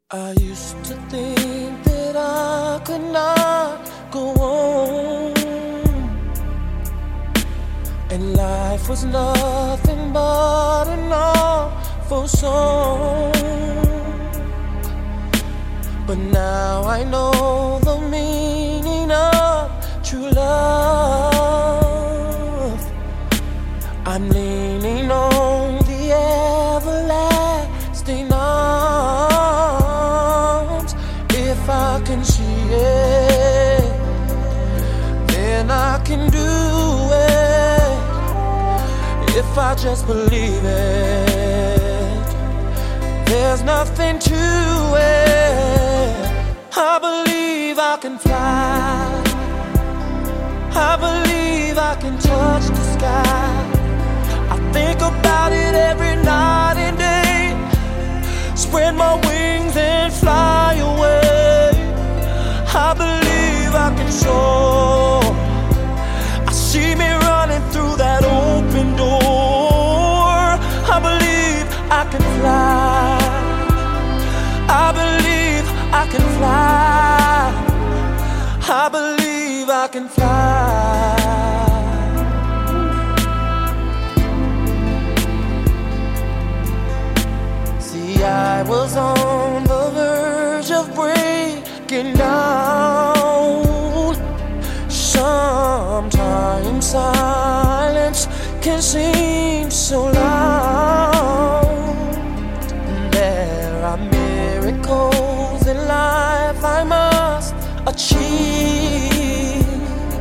I used to think that I could not go on, and life was nothing but an awful song. But now I know the meaning of true love. I'm leaning on the everlasting arms. If I can see it, then I can do it. If I just believe it, there's nothing to it. I believe I can fly. I believe I can touch the sky. I think about it every night and day. Spread my wings and fly away. I believe I can soar. I see me running through that open door. I believe I can fly. I believe I can fly. I believe I can fly. See, I was on the verge of breaking down. Sometimes silence can seem so loud. There are miracles in life I must achieve,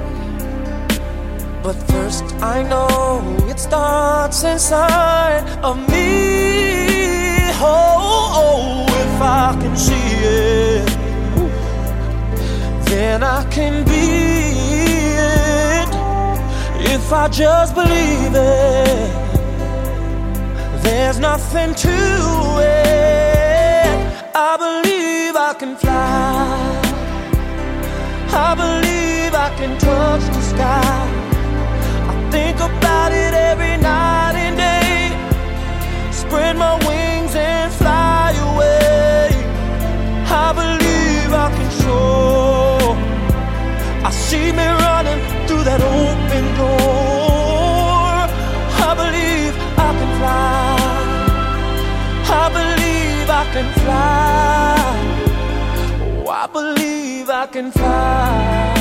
but first I know it starts inside of me. Oh, if I can see it, then I can be it. If I just believe it, there's nothing to it. I believe I can fly. I believe I can touch the sky. I think about it every night and day. Spread my wings and fly away. I believe I can soar. I see me running through that open door. I believe I can fly. I believe I can fly. Oh, I believe I can fly.